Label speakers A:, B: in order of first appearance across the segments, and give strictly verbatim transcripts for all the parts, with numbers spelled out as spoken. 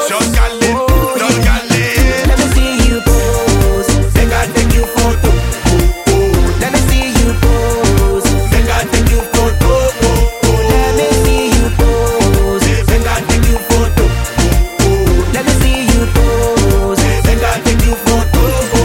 A: Just got it,
B: Oh,
A: just
B: yeah.
A: got it.
B: Let me see you pose. Make I take you photo. Let me see you pose. Make I take you photo. Let me see you pose. Make I take you photo. Let me see you pose. Make I take you photo.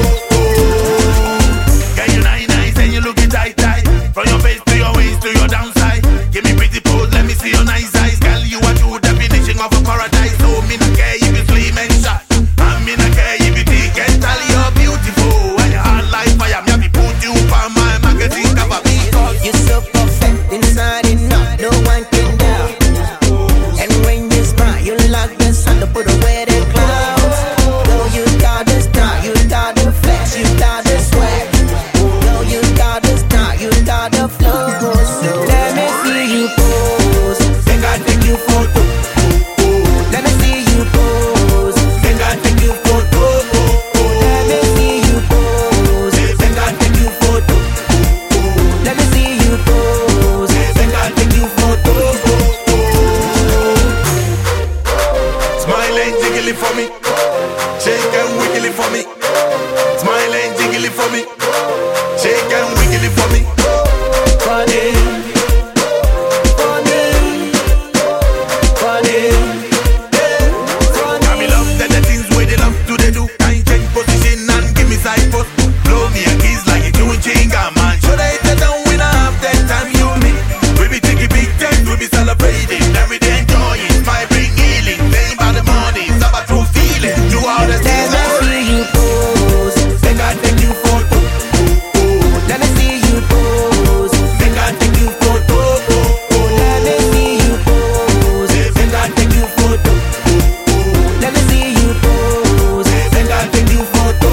A: Girl, you nice, nice, and you looking tight, tight. From your face to your waist to your downside. Give me pretty pose, let me see your nice eyes. Girl, you are true definition of a paradise. So me not care if you slim and shot. I me not care if you thick and tall. You're beautiful and your heart like fire. Me have to put you on my magazine cover because
B: You're so perfect inside and out, no one can doubt. And when you smile, you like the sun to put away the clouds. Girl, you got the style, you got the flex, you got the swag. Girl, you got the style, you got the flow. So let me see you pose. Make I take you photo. Let me see you pose. Make I take you photo. Let me see you pose. Make I take you photo. Let me see you pose. Make I take you photo.
A: smile and jiggly for me. Shake and wiggly for me. Smile and jiggly for me. Shake and wiggly for me.
B: Funny, funny, funny,
A: Got me love that the things where they love to they do. Can't change position and give me side post. Blow me a kiss like a doing chinga man. Should I hit it down when I have that time you me? We be taking big time, we be celebrating. Every day enjoying, smile bring healing. Think about the morning, it's about true feeling. Do all the
B: let
A: things
B: me see you pose. Make I take you photo. Let me see you pose. Make I take you photo. Let me see you pose. Make I take you photo. Let me see you pose. Make I take you photo.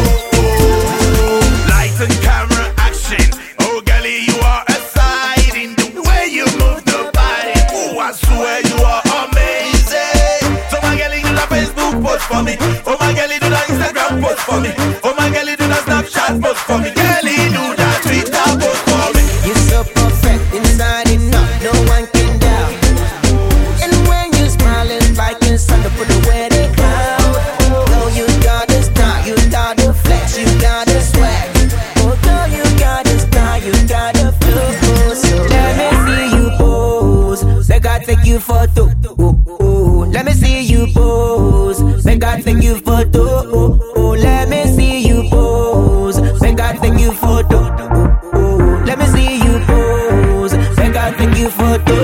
A: lights and camera action. Oh, girlie, you are a sight in the way you move the body. Ooh, I swear you are amazing. So my girlie do the Facebook post for me. Oh my girlie do the Instagram post for me. Oh my girlie do the Snapchat post for me. Girlie do the Twitter post for me.
B: You're so perfect inside and out, no one can doubt. And when you smile, it's like the sun to put away the cloud. Girl, you got the style, you got the flex, you got the swag. Oh, girl, you got the style, you got the flow. So let me see you pose, make I take you photo. Oh, oh, let me see you pose, make I take you photo. Oh, oh, let me see you pose, make I take you photo. Oh, oh, let me see you pose, make I take you photo.